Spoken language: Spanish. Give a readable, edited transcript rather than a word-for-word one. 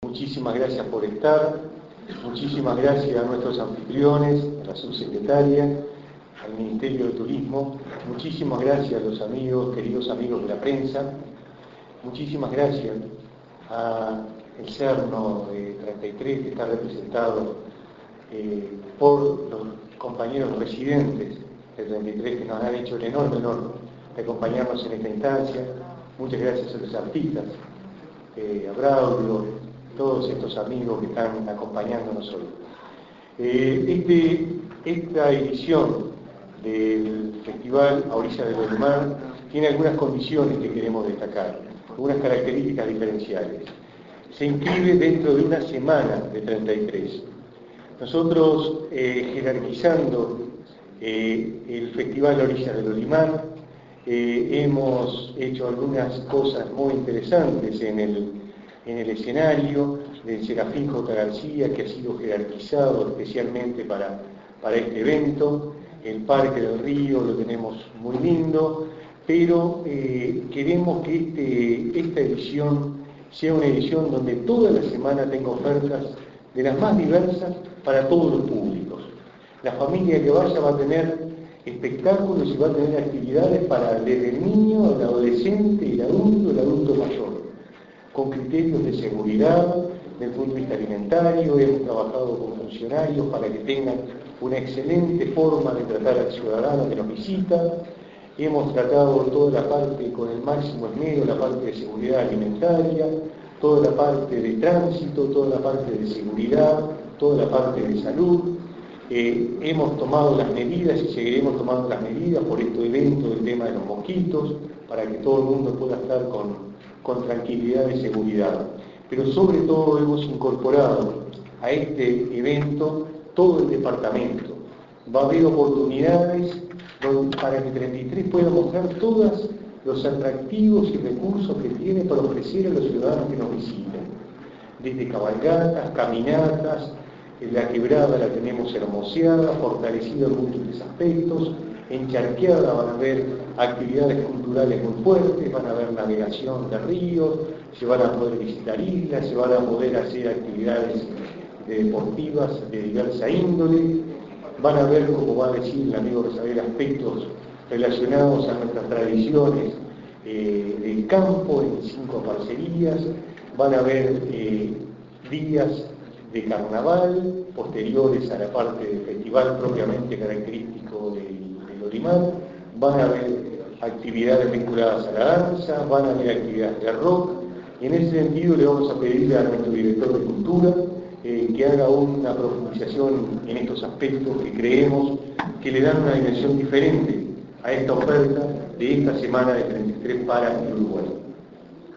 muchísimas gracias por estar, muchísimas gracias a nuestros anfitriones, a la subsecretaria, al Ministerio de Turismo, muchísimas gracias a los amigos, queridos amigos de la prensa, muchísimas gracias a el Cerno de 33 que está representado por los compañeros residentes del 33 que nos han hecho el enorme honor de acompañarnos en esta instancia. Muchas gracias a los artistas, a Braulio, todos estos amigos que están acompañándonos hoy. Esta edición del Festival A Orilla del Olimar tiene algunas condiciones que queremos destacar, algunas características diferenciales. Se inscribe dentro de una semana de 33. Nosotros, jerarquizando el Festival A Orilla del Olimar, hemos hecho algunas cosas muy interesantes en el escenario del Serafín J. García, que ha sido jerarquizado especialmente para este evento. El Parque del Río lo tenemos muy lindo, pero queremos que esta edición sea una edición donde toda la semana tenga ofertas de las más diversas para todos los públicos. La familia que vaya va a tener espectáculos y va a tener actividades para desde el niño, el adolescente, el adulto mayor, con criterios de seguridad, desde el punto de vista alimentario. Hemos trabajado con funcionarios para que tengan una excelente forma de tratar al ciudadano que nos visita. Hemos tratado toda la parte con el máximo esmero, la parte de seguridad alimentaria, toda la parte de tránsito, toda la parte de seguridad, toda la parte de salud. Hemos tomado las medidas y seguiremos tomando las medidas por este evento del tema de los mosquitos, para que todo el mundo pueda estar con tranquilidad y seguridad. Pero sobre todo hemos incorporado a este evento todo el departamento. Va a haber oportunidades para que 33 pueda mostrar todos los atractivos y recursos que tiene para ofrecer a los ciudadanos que nos visiten. Desde cabalgatas, caminatas, la quebrada la tenemos hermoseada, fortalecida en múltiples aspectos, encharqueada van a haber actividades culturales muy fuertes, van a haber navegación de ríos, se van a poder visitar islas, se van a poder hacer actividades deportivas de diversa índole, van a ver, como va a decir el amigo Rezabel, aspectos relacionados a nuestras tradiciones del campo en 5 parcerías, van a haber días de carnaval posteriores a la parte del festival propiamente característico del Olimar, van a haber actividades vinculadas a la danza, van a haber actividades de rock, y en ese sentido le vamos a pedir a nuestro director de Cultura que haga una profundización en estos aspectos que creemos que le dan una dimensión diferente a esta oferta de esta semana de 33 para el Uruguay.